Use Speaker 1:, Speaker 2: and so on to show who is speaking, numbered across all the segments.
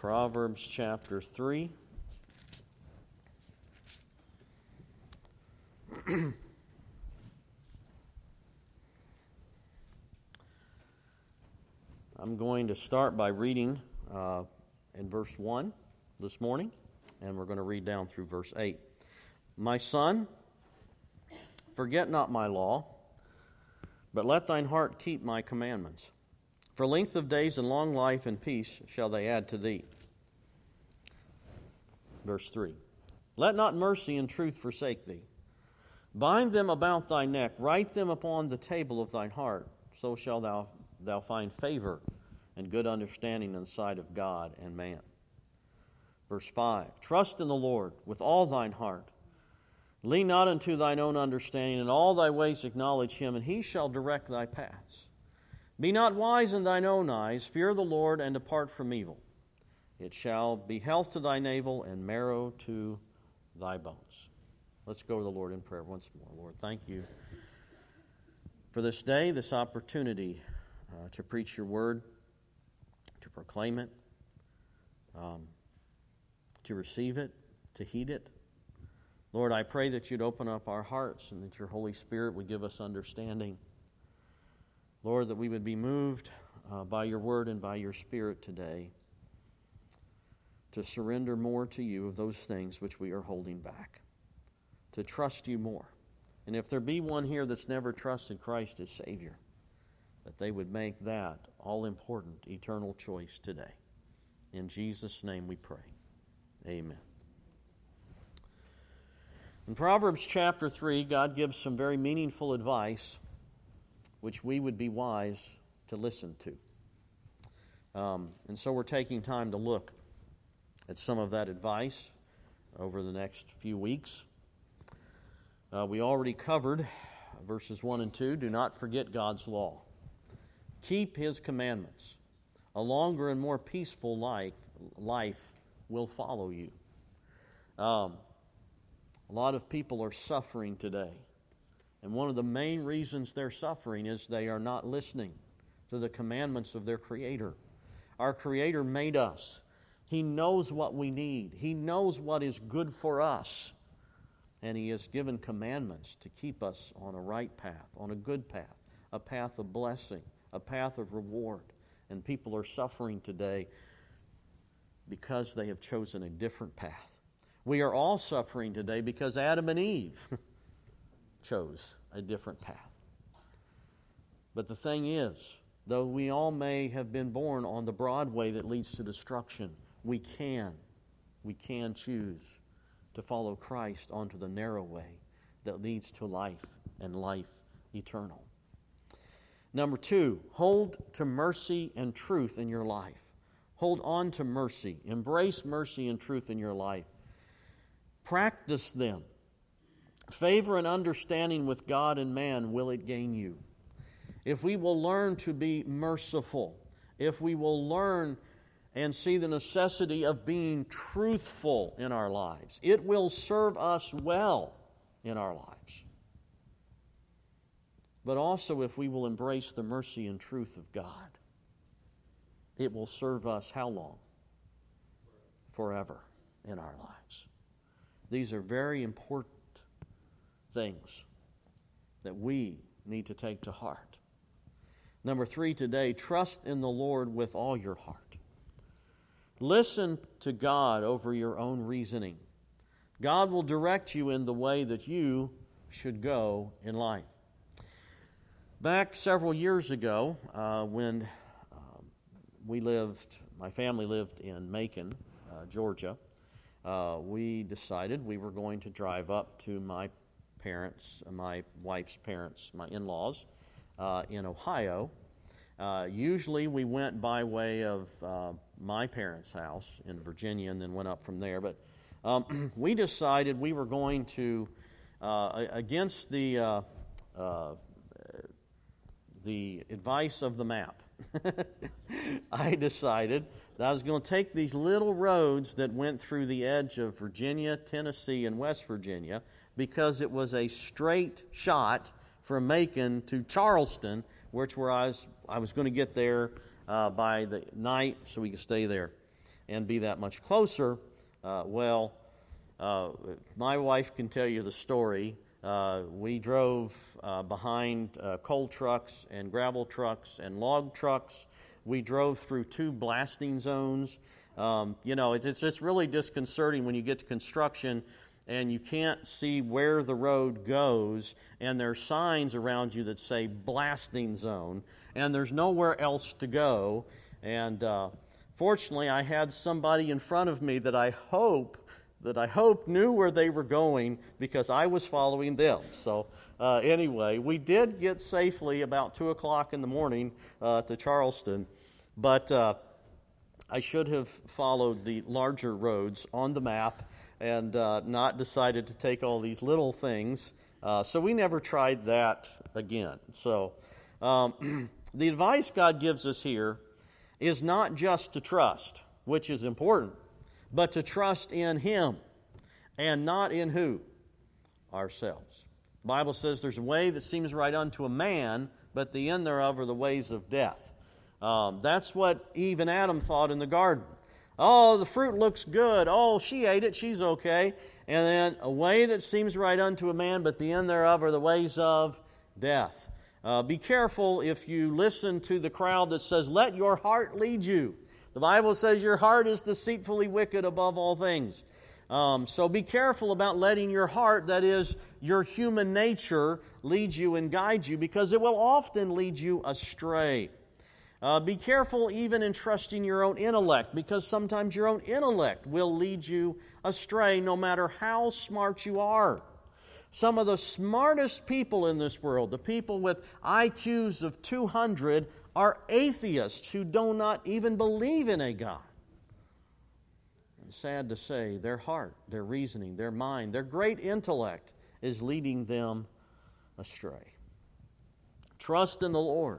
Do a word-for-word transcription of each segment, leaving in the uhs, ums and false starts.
Speaker 1: Proverbs chapter three. I'm going to start by reading uh, in verse one this morning, and we're going to read down through verse eight. My son, forget not my law, but let thine heart keep my commandments. For length of days and long life and peace shall they add to thee. Verse three. Let not mercy and truth forsake thee. Bind them about thy neck, write them upon the table of thine heart. So shalt thou, thou find favor and good understanding in the sight of God and man. Verse five. Trust in the Lord with all thine heart. Lean not unto thine own understanding. In all thy ways acknowledge him, and he shall direct thy paths. Be not wise in thine own eyes. Fear the Lord, and depart from evil. It shall be health to thy navel and marrow to thy bones. Let's go to the Lord in prayer once more. Lord, thank you for this day, this opportunity uh, to preach your word, to proclaim it, um, to receive it, to heed it. Lord, I pray that you'd open up our hearts and that your Holy Spirit would give us understanding. Lord, that we would be moved uh, by your word and by your Spirit today to surrender more to you of those things which we are holding back, to trust you more. And if there be one here that's never trusted Christ as Savior, that they would make that all-important eternal choice today. In Jesus' name we pray. Amen. In Proverbs chapter three, God gives some very meaningful advice which we would be wise to listen to. Um, and so we're taking time to look at some of that advice over the next few weeks. Uh, we already covered verses one and two. Do not forget God's law. Keep his commandments. A longer and more peaceful life, life will follow you. Um, a lot of people are suffering today. And one of the main reasons they're suffering is they are not listening to the commandments of their Creator. Our Creator made us. He knows what we need. He knows what is good for us. And He has given commandments to keep us on a right path, on a good path, a path of blessing, a path of reward. And people are suffering today because they have chosen a different path. We are all suffering today because Adam and Eve chose a different path. But the thing is, though we all may have been born on the broad way that leads to destruction, we can, we can choose to follow Christ onto the narrow way that leads to life and life eternal. Number two, hold to mercy and truth in your life. Hold on to mercy. Embrace mercy and truth in your life. Practice them. Favor and understanding with God and man will it gain you. If we will learn to be merciful, if we will learn and see the necessity of being truthful in our lives, it will serve us well in our lives. But also if we will embrace the mercy and truth of God, it will serve us how long? Forever in our lives. These are very important things that we need to take to heart. Number three today, trust in the Lord with all your heart. Listen to God over your own reasoning. God will direct you in the way that you should go in life. Back several years ago, uh, when uh, we lived, my family lived in Macon, uh, Georgia, uh, we decided we were going to drive up to my parents, my wife's parents, my in-laws, uh, in Ohio. Uh, usually we went by way of uh, my parents' house in Virginia and then went up from there. But um, we decided we were going to, uh, against the uh, uh, the advice of the map, I decided that I was going to take these little roads that went through the edge of Virginia, Tennessee, and West Virginia, because it was a straight shot from Macon to Charleston, which where I was I was going to get there uh, by the night so we could stay there. and be that much closer. Uh, well, uh, my wife can tell you the story. Uh, we drove uh, behind uh, coal trucks and gravel trucks and log trucks. We drove through two blasting zones. Um, you know, it's, it's just really disconcerting when you get to construction and you can't see where the road goes, and there are signs around you that say blasting zone, and there's nowhere else to go. And uh, fortunately, I had somebody in front of me that I hope that I hope knew where they were going, because I was following them. So uh, anyway, we did get safely about two o'clock in the morning uh, to Charleston, but uh, I should have followed the larger roads on the map and uh, not decided to take all these little things. Uh, so we never tried that again. So um, the advice God gives us here is not just to trust, which is important, but to trust in Him and not in who? Ourselves. The Bible says there's a way that seems right unto a man, but the end thereof are the ways of death. Um, that's what Eve and Adam thought in the garden. Oh, the fruit looks good. Oh, she ate it. She's okay. And then a way that seems right unto a man, but the end thereof are the ways of death. Uh, be careful if you listen to the crowd that says, let your heart lead you. The Bible says your heart is deceitfully wicked above all things. Um, so be careful about letting your heart, that is, your human nature, lead you and guide you, because it will often lead you astray. Uh, be careful even in trusting your own intellect, because sometimes your own intellect will lead you astray no matter how smart you are. Some of the smartest people in this world, the people with I Qs of two hundred, are atheists who do not even believe in a God. And sad to say, their heart, their reasoning, their mind, their great intellect is leading them astray. Trust in the Lord.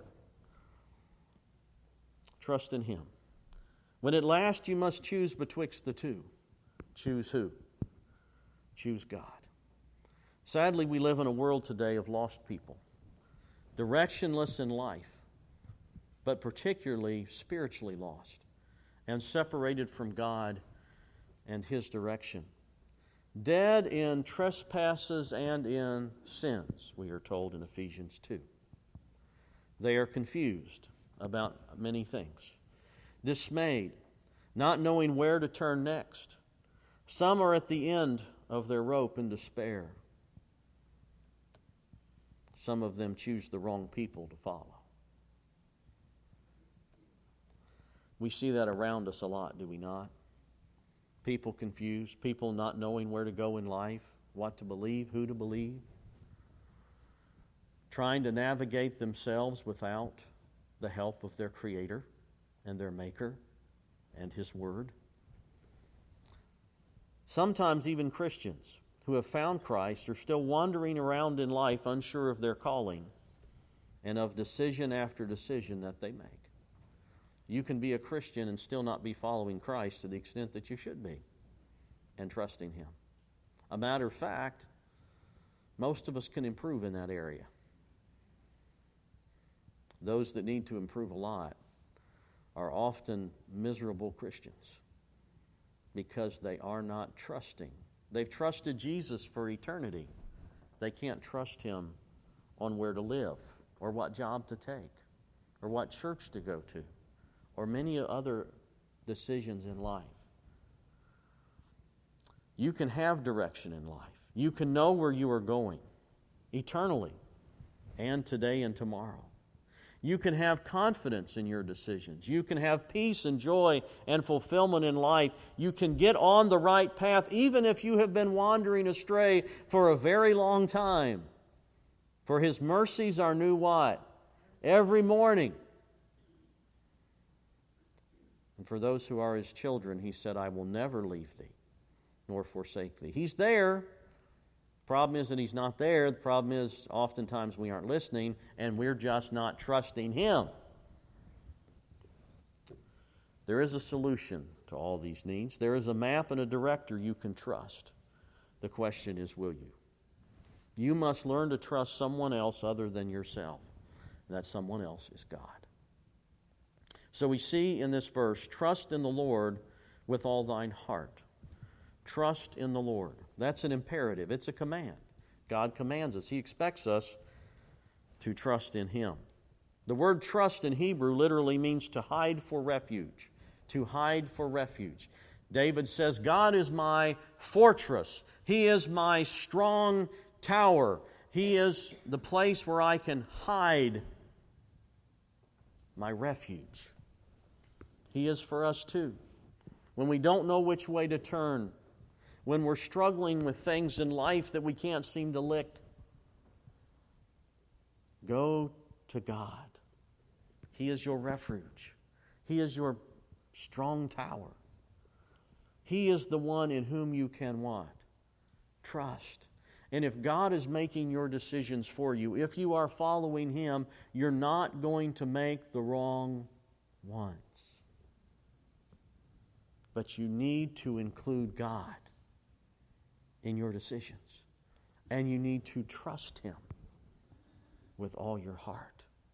Speaker 1: Trust in Him. When at last you must choose betwixt the two, choose who? Choose God. Sadly, we live in a world today of lost people, directionless in life, but particularly spiritually lost and separated from God and His direction. Dead in trespasses and in sins, we are told in Ephesians two. They are confused about many things, dismayed, not knowing where to turn next. Some are at the end of their rope in despair. Some of them choose the wrong people to follow. We see that around us a lot, do we not? People confused, people not knowing where to go in life, what to believe, who to believe, trying to navigate themselves without the help of their Creator and their Maker and His Word. Sometimes even Christians who have found Christ are still wandering around in life unsure of their calling and of decision after decision that they make. You can be a Christian and still not be following Christ to the extent that you should be and trusting Him. A matter of fact, most of us can improve in that area. Those that need to improve a lot are often miserable Christians because they are not trusting. They've trusted Jesus for eternity. They can't trust Him on where to live or what job to take or what church to go to or many other decisions in life. You can have direction in life. You can know where you are going eternally and today and tomorrow. You can have confidence in your decisions. You can have peace and joy and fulfillment in life. You can get on the right path even if you have been wandering astray for a very long time. For His mercies are new what? Every morning. And for those who are His children, He said, I will never leave thee nor forsake thee. He's there. Problem isn't He's not there. The problem is oftentimes we aren't listening and we're just not trusting Him. There is a solution to all these needs. There is a map and a director you can trust. The question is, will you? You must learn to trust someone else other than yourself. And that someone else is God. So we see in this verse, trust in the Lord with all thine heart. Trust in the Lord. That's an imperative. It's a command. God commands us. He expects us to trust in Him. The word trust in Hebrew literally means to hide for refuge. To hide for refuge. David says, God is my fortress. He is my strong tower. He is the place where I can hide my refuge. He is for us too. When we don't know which way to turn, when we're struggling with things in life that we can't seem to lick, go to God. He is your refuge. He is your strong tower. He is the one in whom you can what? Trust. And if God is making your decisions for you, if you are following Him, you're not going to make the wrong ones. But you need to include God in your decisions. And you need to trust Him with all your heart.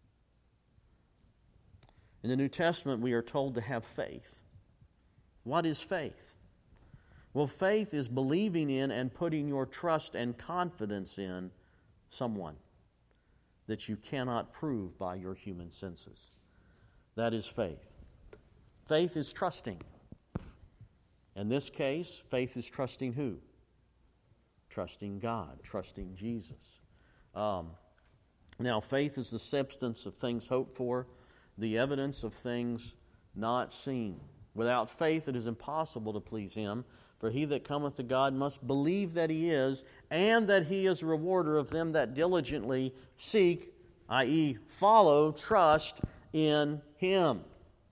Speaker 1: In the New Testament, we are told to have faith. What is faith? Well, faith is believing in and putting your trust and confidence in someone that you cannot prove by your human senses. That is faith. Faith is trusting. In this case, faith is trusting who? Trusting God, trusting Jesus. Um, now, faith is the substance of things hoped for, the evidence of things not seen. Without faith it is impossible to please Him, for he that cometh to God must believe that He is, and that He is a rewarder of them that diligently seek, that is follow, trust in Him.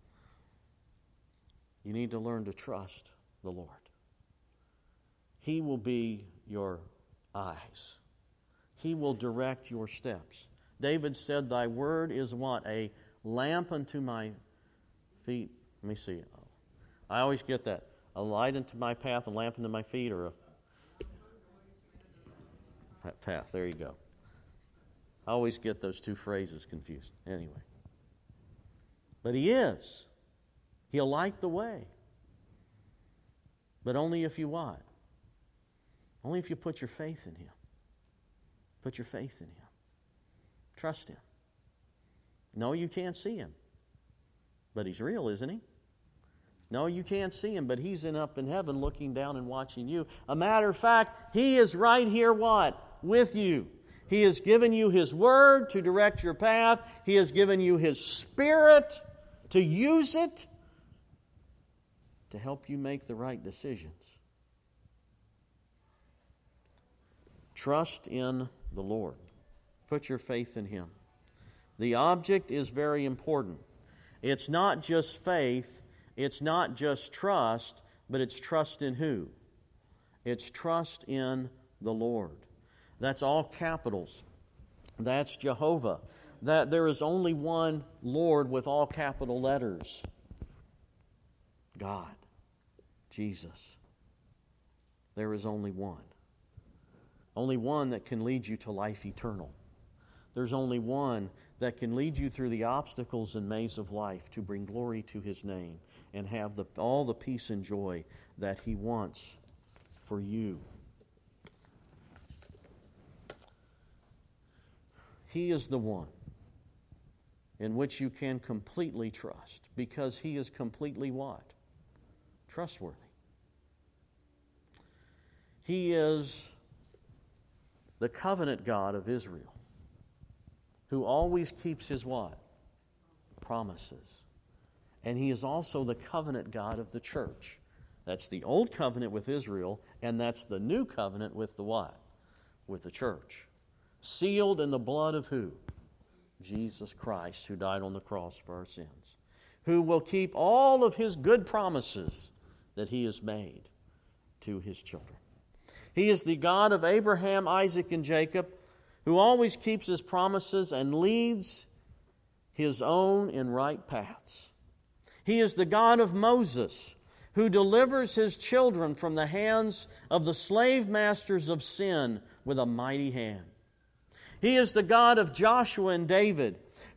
Speaker 1: You need to learn to trust the Lord. He will be your eyes. He will direct your steps. David said, Thy word is what? A lamp unto my feet. Let me see. I always get that. A light unto my path, a lamp unto my feet, or a path. There you go. I always get those two phrases confused. Anyway. But He is. He'll light the way. But only if you what? Only if you put your faith in Him. Put your faith in Him. Trust Him. No, you can't see Him. But He's real, isn't He? No, you can't see Him, but He's in up in heaven looking down and watching you. A matter of fact, He is right here, what? With you. He has given you His Word to direct your path. He has given you His Spirit to use it to help you make the right decisions. Trust in the Lord. Put your faith in Him. The object is very important. It's not just faith, it's not just trust, but it's trust in who? It's trust in the Lord. That's all capitals. That's Jehovah. That there is only one Lord with all capital letters. God. Jesus. There is only one. Only one that can lead you to life eternal. There's only one that can lead you through the obstacles and maze of life to bring glory to His name and have the, all the peace and joy that He wants for you. He is the one in which you can completely trust, because He is completely what? Trustworthy. He is the covenant God of Israel, who always keeps His what? Promises. And He is also the covenant God of the church. That's the old covenant with Israel, and that's the new covenant with the what? With the church. Sealed in the blood of who? Jesus Christ, who died on the cross for our sins. Who will keep all of His good promises that He has made to His children. He is the God of Abraham, Isaac, and Jacob, who always keeps His promises and leads His own in right paths. He is the God of Moses, who delivers His children from the hands of the slave masters of sin with a mighty hand. He is the God of Joshua and David,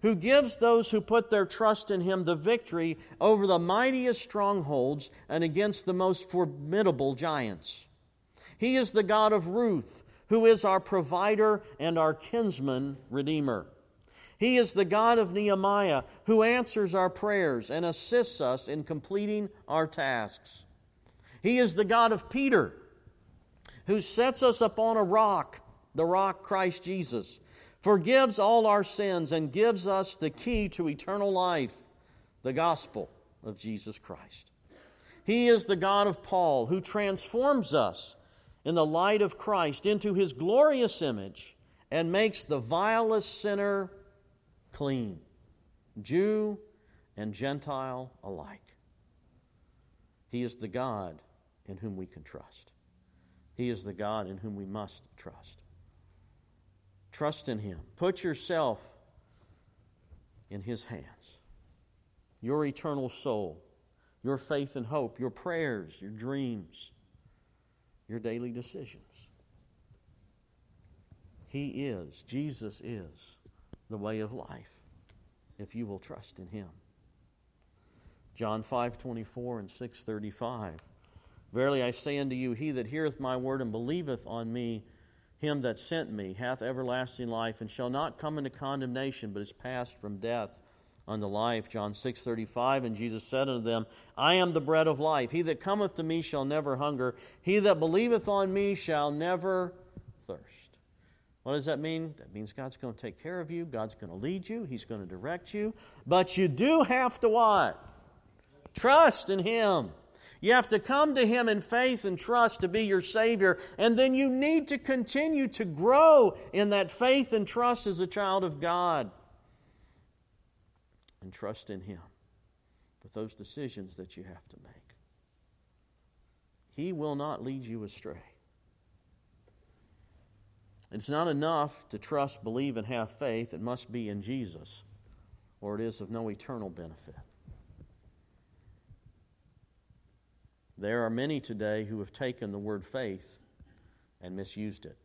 Speaker 1: who gives those who put their trust in Him the victory over the mightiest strongholds and against the most formidable giants. He is the God of Ruth, who is our provider and our kinsman redeemer. He is the God of Nehemiah, who answers our prayers and assists us in completing our tasks. He is the God of Peter, who sets us upon a rock, the rock Christ Jesus, forgives all our sins, and gives us the key to eternal life, the gospel of Jesus Christ. He is the God of Paul, who transforms us in the light of Christ into His glorious image and makes the vilest sinner clean, Jew and Gentile alike. He is the God in whom we can trust. He is the God in whom we must trust. Trust in Him. Put yourself in His hands. Your eternal soul, your faith and hope, your prayers, your dreams, your daily decisions. He is, Jesus is, the way of life, if you will trust in Him. John five twenty-four and six thirty-five. Verily I say unto you, he that heareth my word and believeth on me, him that sent me, hath everlasting life, and shall not come into condemnation, but is passed from death unto life. John six thirty-five, and Jesus said unto them, I am the bread of life. He that cometh to me shall never hunger. He that believeth on me shall never thirst. What does that mean? That means God's going to take care of you. God's going to lead you. He's going to direct you. But you do have to what? Trust in Him. You have to come to Him in faith and trust to be your Savior. And then you need to continue to grow in that faith and trust as a child of God. And trust in Him with those decisions that you have to make. He will not lead you astray. It's not enough to trust, believe, and have faith. It must be in Jesus, or it is of no eternal benefit. There are many today who have taken the word faith and misused it.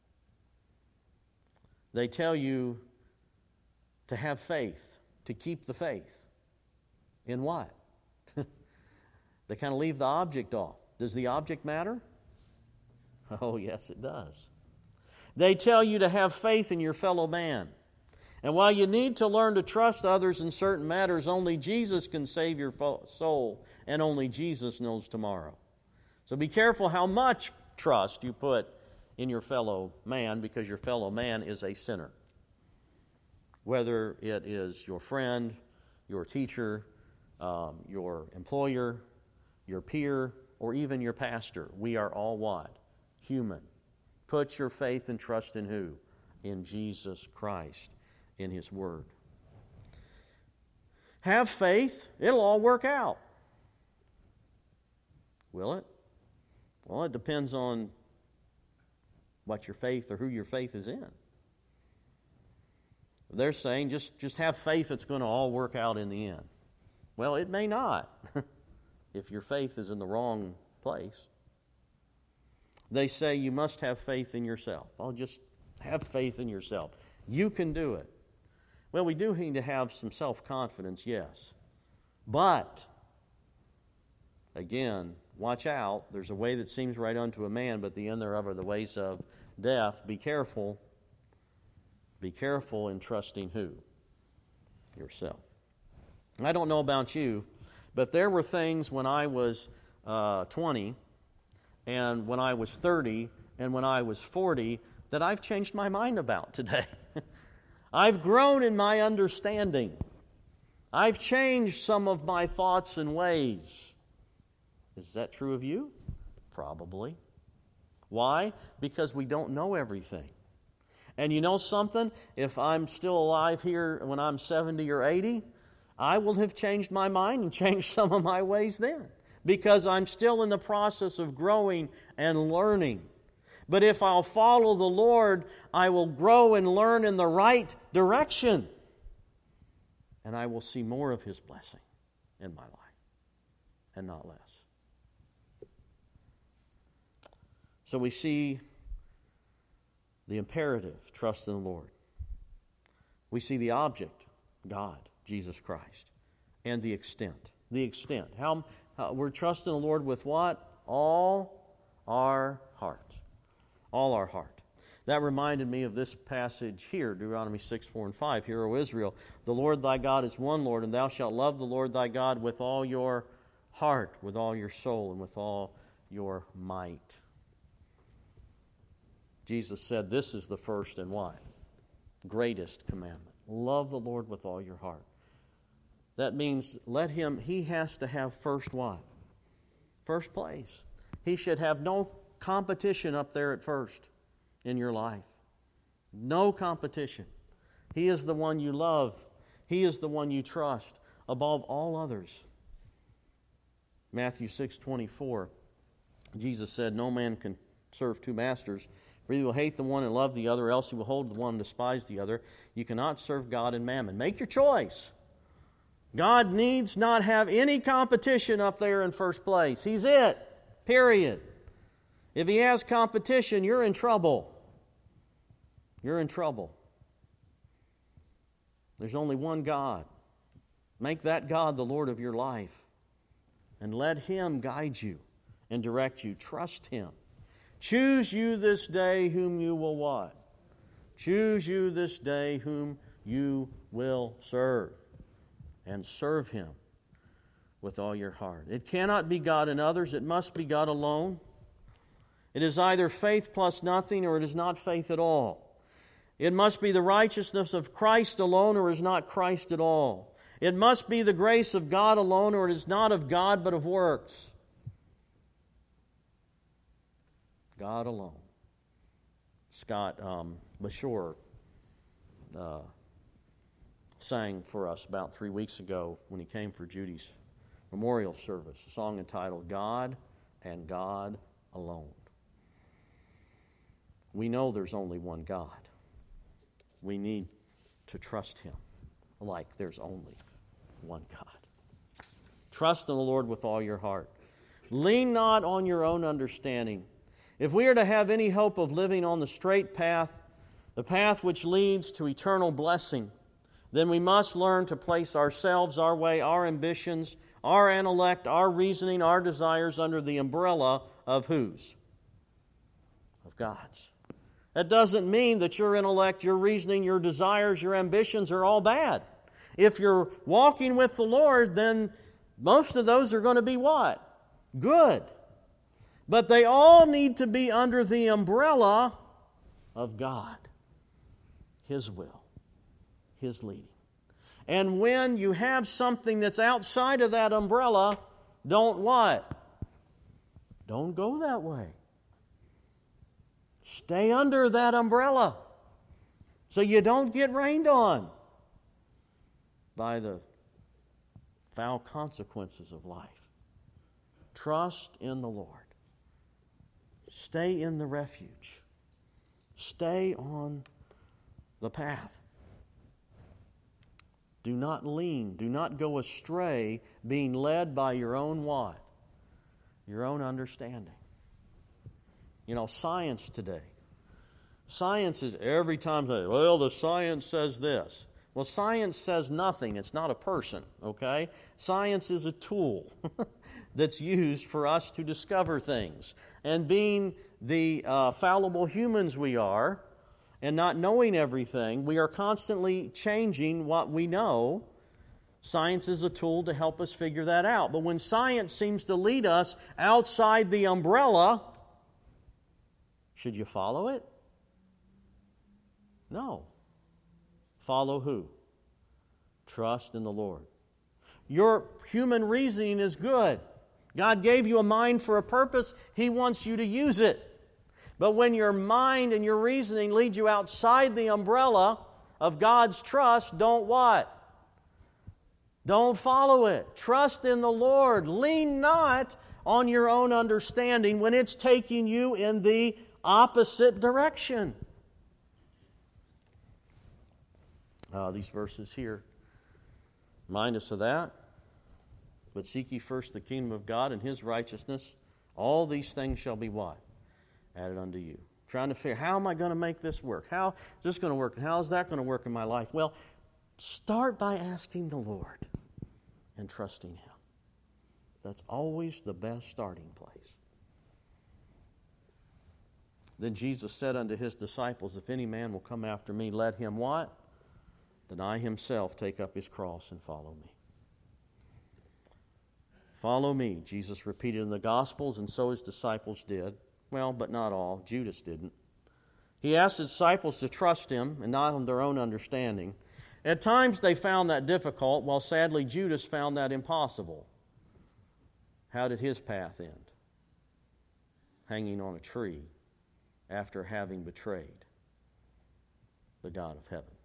Speaker 1: They tell you to have faith, to keep the faith. In what? They kind of leave the object off. Does the object matter? Oh, yes, it does. They tell you to have faith in your fellow man. And while you need to learn to trust others in certain matters, only Jesus can save your soul, and only Jesus knows tomorrow. So be careful how much trust you put in your fellow man, because your fellow man is a sinner. Whether it is your friend, your teacher, um, your employer, your peer, or even your pastor, we are all what? Human. Put your faith and trust in who? In Jesus Christ, in His Word. Have faith. It'll all work out. Will it? Well, it depends on what your faith or who your faith is in. They're saying just, just have faith, it's going to all work out in the end. Well, it may not if your faith is in the wrong place. They say you must have faith in yourself. I'll just have faith in yourself. You can do it. Well, we do need to have some self-confidence, yes. But, again, watch out. There's a way that seems right unto a man, but the end thereof are the ways of death. Be careful. Be careful in trusting who? Yourself. I don't know about you, but there were things when I was uh, twenty, and when I was thirty, and when I was forty, that I've changed my mind about today. I've grown in my understanding. I've changed some of my thoughts and ways. Is that true of you? Probably. Why? Because we don't know everything. And you know something? If I'm still alive here when I'm seventy or eighty, I will have changed my mind and changed some of my ways then. Because I'm still in the process of growing and learning. But if I'll follow the Lord, I will grow and learn in the right direction. And I will see more of His blessing in my life, and not less. So we see the imperative, trust in the Lord. We see the object, God, Jesus Christ. And the extent. The extent. How, how we're trusting the Lord with what? All our heart. All our heart. That reminded me of this passage here, Deuteronomy six, four, and five. Hear, O Israel, the Lord thy God is one Lord, and thou shalt love the Lord thy God with all your heart, with all your soul, and with all your might. Jesus said this is the first and what? Greatest commandment. Love the Lord with all your heart. That means let him, he has to have first what? First place. He should have no competition up there at first in your life. No competition. He is the one you love. He is the one you trust above all others. Matthew six twenty-four, Jesus said, no man can serve two masters, for he will hate the one and love the other, else he will hold the one and despise the other. You cannot serve God and mammon. Make your choice. God needs not have any competition up there in first place. He's it. Period. If he has competition, you're in trouble. You're in trouble. There's only one God. Make that God the Lord of your life. And let him guide you and direct you. Trust him. Choose you this day whom you will what? Choose you this day whom you will serve. And serve him with all your heart. It cannot be God and others. It must be God alone. It is either faith plus nothing or it is not faith at all. It must be the righteousness of Christ alone or it is not Christ at all. It must be the grace of God alone or it is not of God but of works. God alone. Scott um, Bashore uh, sang for us about three weeks ago when he came for Judy's memorial service, a song entitled God and God Alone. We know there's only one God. We need to trust him like there's only one God. Trust in the Lord with all your heart. Lean not on your own understanding. If we are to have any hope of living on the straight path, the path which leads to eternal blessing, then we must learn to place ourselves, our way, our ambitions, our intellect, our reasoning, our desires under the umbrella of whose? Of God's. That doesn't mean that your intellect, your reasoning, your desires, your ambitions are all bad. If you're walking with the Lord, then most of those are going to be what? Good. But they all need to be under the umbrella of God. His will. His leading. And when you have something that's outside of that umbrella, don't what? Don't go that way. Stay under that umbrella so you don't get rained on by the foul consequences of life. Trust in the Lord. Stay in the refuge. Stay on the path. Do not lean. Do not go astray being led by your own what? Your own understanding. You know, science today. Science is every time, well, the science says this. Well, science says nothing. It's not a person, okay? Science is a tool that's used for us to discover things. And being the uh, fallible humans we are, and not knowing everything, we are constantly changing what we know. Science is a tool to help us figure that out. But when science seems to lead us outside the umbrella, should you follow it? No. Follow who? Trust in the Lord. Your human reasoning is good. God gave you a mind for a purpose. He wants you to use it. But when your mind and your reasoning lead you outside the umbrella of God's trust, don't what? Don't follow it. Trust in the Lord. Lean not on your own understanding when it's taking you in the opposite direction. Uh, these verses here remind us of that. But seek ye first the kingdom of God and His righteousness. All these things shall be what? Added unto you. Trying to figure, how am I going to make this work? How is this going to work? And how is that going to work in my life? Well, Start by asking the Lord and trusting Him. That's always the best starting place. Then Jesus said unto His disciples, If any man will come after me, let him what? Deny himself, take up his cross, and follow me. Follow me, Jesus repeated in the Gospels, and so His disciples did. Well, but not all. Judas didn't. He asked the disciples to trust Him and not on their own understanding. At times they found that difficult, while sadly Judas found that impossible. How did his path end? Hanging on a tree after having betrayed the God of heaven.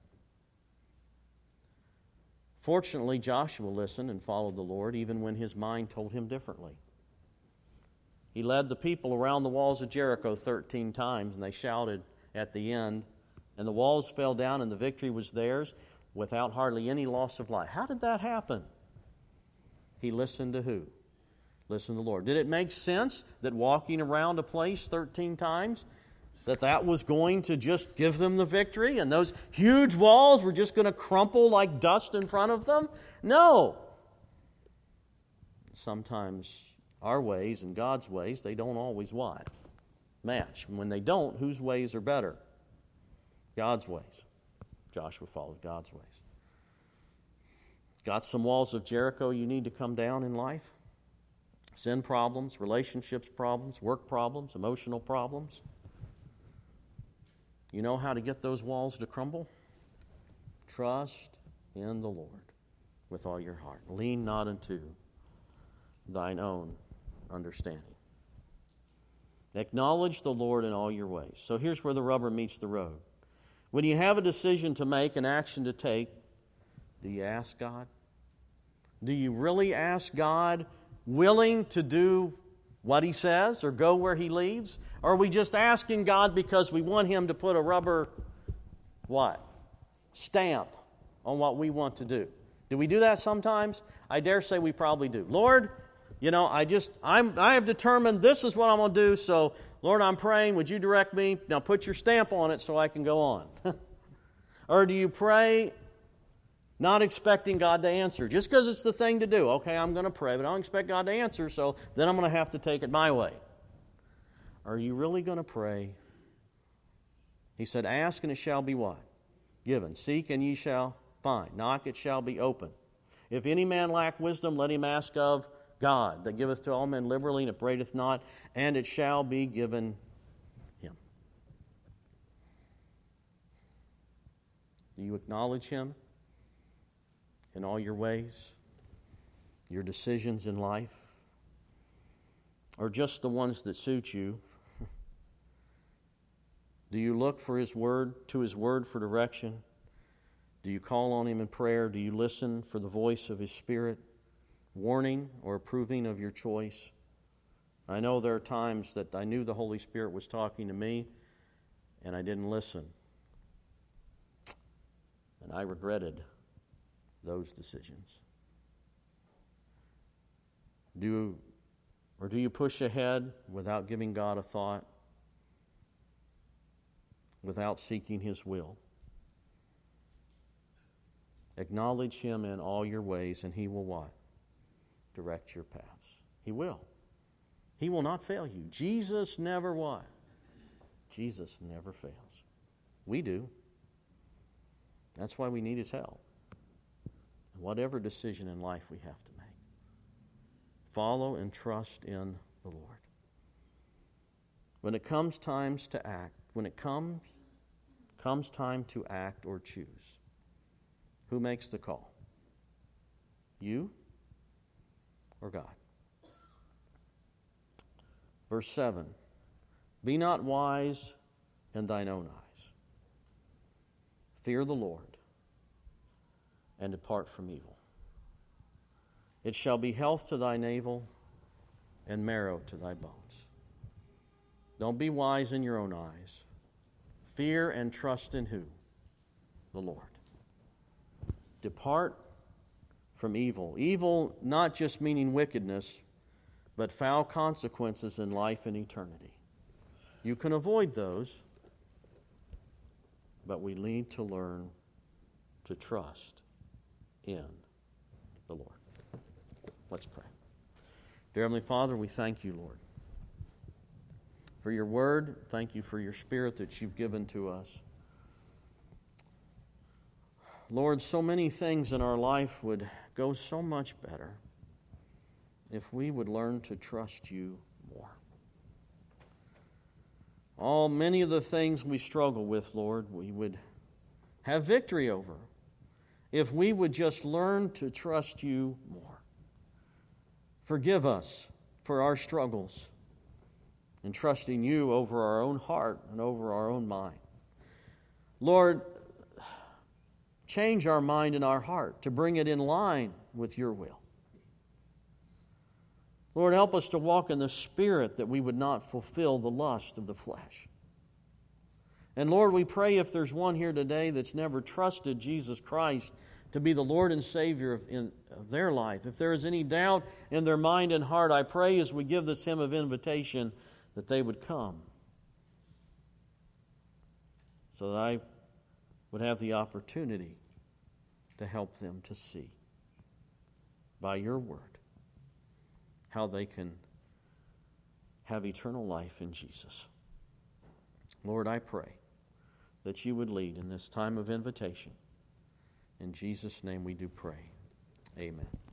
Speaker 1: Fortunately, Joshua listened and followed the Lord even when his mind told him differently. He led the people around the walls of Jericho thirteen times, and they shouted at the end, and the walls fell down and the victory was theirs without hardly any loss of life. How did that happen? He listened to who? Listened to the Lord. Did it make sense that walking around a place thirteen times, that that was going to just give them the victory and those huge walls were just going to crumple like dust in front of them? No. Sometimes our ways and God's ways, they don't always what? Match. And when they don't, whose ways are better? God's ways. Joshua followed God's ways. Got some walls of Jericho you need to come down in life? Sin problems, relationships problems, work problems, emotional problems. You know how to get those walls to crumble? Trust in the Lord with all your heart. Lean not unto thine own understanding. Acknowledge the Lord in all your ways. So here's where the rubber meets the road. When you have a decision to make, an action to take, do you ask God? Do you really ask God, willing to do what He says or go where He leads? Or are we just asking God because we want Him to put a rubber, what? Stamp on what we want to do? Do we do that sometimes? I dare say we probably do. Lord, you know, I just, I'm, I have determined this is what I'm going to do, so Lord, I'm praying, would you direct me? Now put your stamp on it so I can go on. Or do you pray not expecting God to answer? Just because it's the thing to do. Okay, I'm going to pray, but I don't expect God to answer, so then I'm going to have to take it my way. Are you really going to pray? He said, ask and it shall be what? Given. Seek and ye shall find. Knock, it shall be open. If any man lack wisdom, let him ask of God, that giveth to all men liberally and upbraideth not, and it shall be given him. Do you acknowledge Him in all your ways, your decisions in life, or just the ones that suit you? Do you look for His word, to His word for direction? Do you call on Him in prayer? Do you listen for the voice of His Spirit, warning or approving of your choice? I know there are times that I knew the Holy Spirit was talking to me and I didn't listen. And I regretted those decisions. Do or do you push ahead without giving God a thought, without seeking His will? Acknowledge Him in all your ways, and He will what? Direct your paths. He will. He will not fail you. Jesus never what? Jesus never fails. We do. That's why we need His help. Whatever decision in life we have to make, follow and trust in the Lord. When it comes times to act, when it comes comes time to act or choose, who makes the call? You or God? Verse seven, be not wise in thine own eyes. Fear the Lord and depart from evil. It shall be health to thy navel and marrow to thy bones. Don't be wise in your own eyes. Fear and trust in who? The Lord. Depart from evil. Evil not just meaning wickedness, but foul consequences in life and eternity. You can avoid those, but we need to learn to trust in the Lord. Let's pray. Dear Heavenly Father, we thank you, Lord, for your word. Thank you for your Spirit that you've given to us. Lord, so many things in our life would go so much better if we would learn to trust you more. All many of the things we struggle with, Lord, we would have victory over if we would just learn to trust you more. Forgive us for our struggles in trusting you over our own heart and over our own mind. Lord, change our mind and our heart to bring it in line with your will. Lord, help us to walk in the Spirit that we would not fulfill the lust of the flesh. And Lord, we pray if there's one here today that's never trusted Jesus Christ to be the Lord and Savior of, in, of their life, if there is any doubt in their mind and heart, I pray as we give this hymn of invitation that they would come so that I would have the opportunity to help them to see by your word how they can have eternal life in Jesus. Lord, I pray that you would lead in this time of invitation. In Jesus' name we do pray. Amen.